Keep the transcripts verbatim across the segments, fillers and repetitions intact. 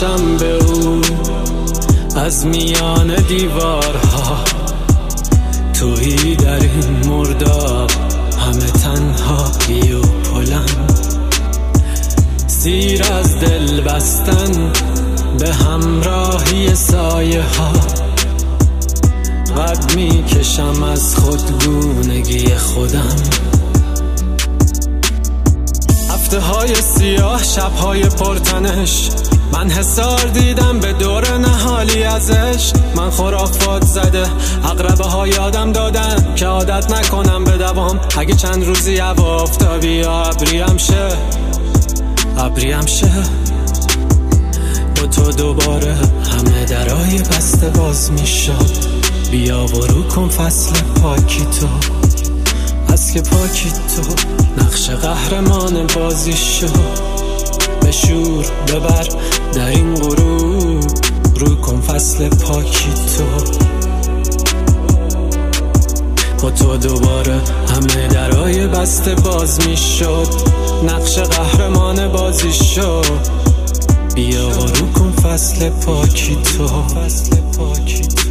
باشم به او از میان دیوارها. تویی در این مرداب، همه تنهایی و پلن، زیر از دل بستن به همراهی سایه ها. قد می کشم از خودگونگی خودم. هفته های سیاه، شب های پرتنش، من حسار دیدم به دور نهالی ازش. من خرافات زده عقربه ها یادم دادن که عادت نکنم به دوام. اگه چند روزی هوا آفتابی یا ابریم شه ابریم شه با تو دوباره همه درای بسته باز می شد. بیا و رو کن فصل پاکی تو، از که پاکی تو نقش قهرمان بازی شو. به شور ببر در این غروب، رو کن فصل پاکی تو. با تو دوباره همه درای بسته باز می شد. نقش قهرمان بازی شو. بیا و رو کن فصل پاکی تو، فصل پاکی تو.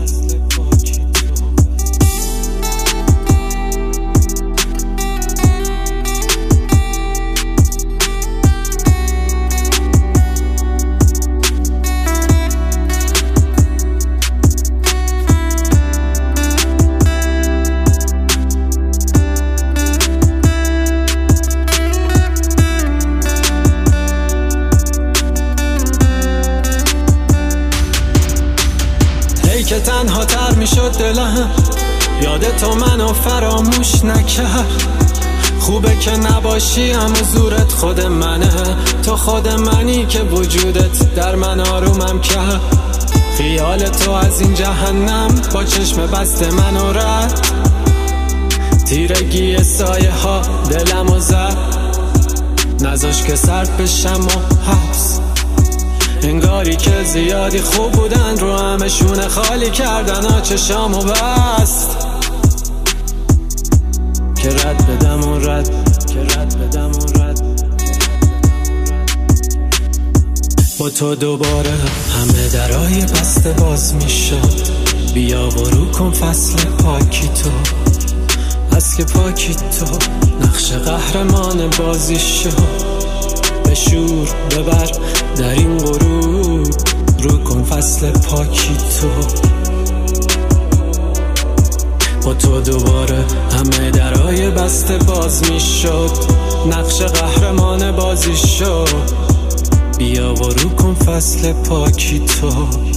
که تنها تر می شد دلم، یاد تو منو فراموش نکرد. خوبه که نباشی اما زورت خود منه. تو خود منی که وجودت در من آرومم کرد. خیال تو از این جهنم با چشم بسته منو رد. تیرگی سایه ها دلمو زد، نذاش که سرد بشم و حبس. انگاری که زیادی خوب بودن رو همشون خالی کردن ها چشامو بست. که رد بدم و رد که رد بدم و رد با تو دوباره همه درای بسته باز می شد. بیا و رو کن فصل پاکی تو، از که پاکی تو نقش قهرمان بازی شو. به شور ببر در این غروب، رو کن فصل پاکی تو. با تو دوباره همه درای بسته باز می شد. نقش قهرمان بازی شو. بیا و رو کن فصل پاکی تو.